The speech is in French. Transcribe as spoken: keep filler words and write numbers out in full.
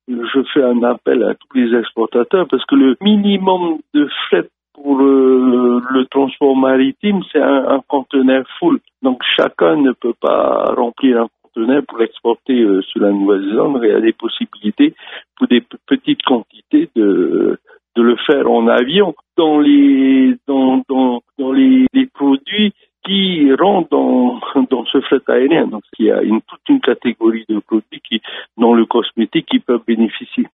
je fais un appel à tous les exportateurs parce que le minimum de fret pour euh, le transport maritime, c'est un, un conteneur full. Donc chacun ne peut pas remplir un conteneur pour l'exporter euh, sur la Nouvelle-Zélande. Il y a des possibilités pour des p- petites quantités de de le faire en avion. Dans les dans dans dans les, les produits qui rentrent dans dans ce fret aérien. Donc il y a une toute une catégorie de produits qui dans le cosmétique qui peuvent bénéficier.